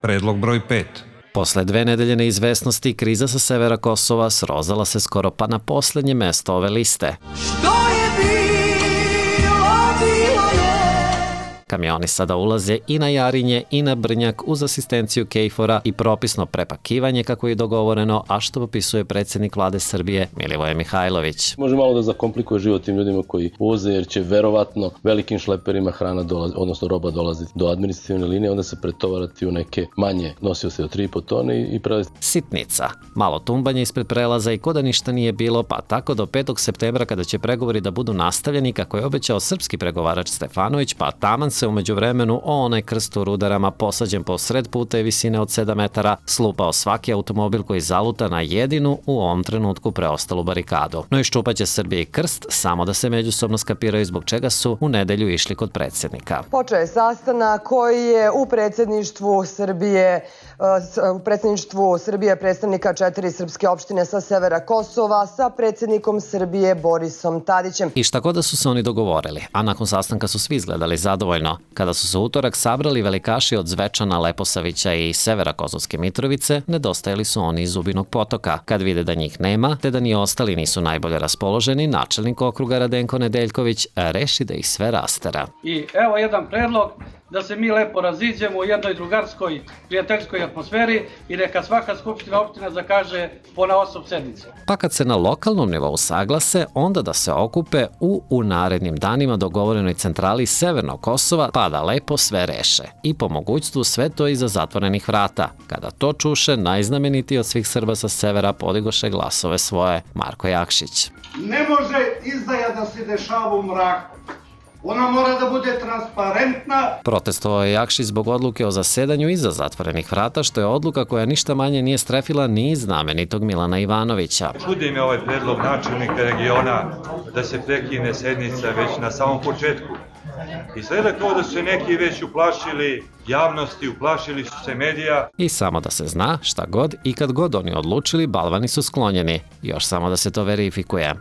Predlog broj 5. Posle 2 nedelje neizvesnosti, kriza sa severa Kosova srozala se skoro pa na poslednje mesto ove liste. Što je bilo, bilo je. Kamioni sada ulaze i na Jarinje i na Brnjak uz asistenciju KFOR-a i propisno prepakivanje kako je dogovoreno, a što popisuje predsjednik vlade Srbije Milivoje Mihajlović. Može malo da zakomplikuje život tim ljudima koji voze, jer će verovatno velikim šleperima hrana dolazi, odnosno roba dolaziti do administrativne linije, onda se pretovarati u neke manje nosioce od 3,5 tone i prevesti. Sitnica. Malo tumbanje ispred prelaza i ko da ništa nije bilo, pa tako do 5. septembra kada će pregovori da budu nastavljeni kako je obećao srpski pregovarač Stefanović, pa taman se umeđu vremenu o onaj krst u rudarama posađen po sred puta i visine od 7 metara slupao svaki automobil koji zaluta na jedinu u ovom trenutku preostalu barikadu. No iščupaće Srbije i krst samo da se međusobno skapiraju zbog čega su u nedelju išli kod predsjednika. Počeo je sastanak koji je u predsjedništvu Srbije predstavnika 4 srpske opštine sa severa Kosova sa predsjednikom Srbije Borisom Tadićem. I šta god da su se oni dogovorili, a nakon sastanka su svi izgledali zadovoljno. Kada su se u utorak sabrali velikaši od Zvečana, Leposavića i severa Kosovske Mitrovice, nedostajali su oni iz Zubinog Potoka. Kad vide da njih nema, te da ni ostali nisu najbolje raspoloženi, načelnik okruga Radenko Nedeljković reši da ih sve rastera. I evo jedan predlog da se mi lepo raziđemo u jednoj drugarskoj, prijateljskoj atmosferi i neka svaka skupština opština zakaže ponaosob sednice. Pa kad se na lokalnom nivou saglase, onda da se okupe u narednim danima dogovorenoj centrali Severnog Kosova, pa da lepo sve reše. I po mogućstvu sve to iza zatvorenih vrata. Kada to čuše, najznamenitiji od svih Srba sa severa podigoše glasove svoje, Marko Jakšić. Ne može izdaja da se dešava u mraku. Ona mora da bude transparentna. Protestovao je Jakšić zbog odluke o zasedanju iza zatvorenih vrata, što je odluka koja ništa manje nije strefila ni znamenitog Milana Ivanovića. Čudi me ovaj predlog načelnika regiona da se prekine sednica već na samom početku. Izgleda kao da su se neki već uplašili javnosti, uplašili su se medija. I samo da se zna, šta god i kad god oni odlučili, balvani su sklonjeni. Još samo da se to verifikuje.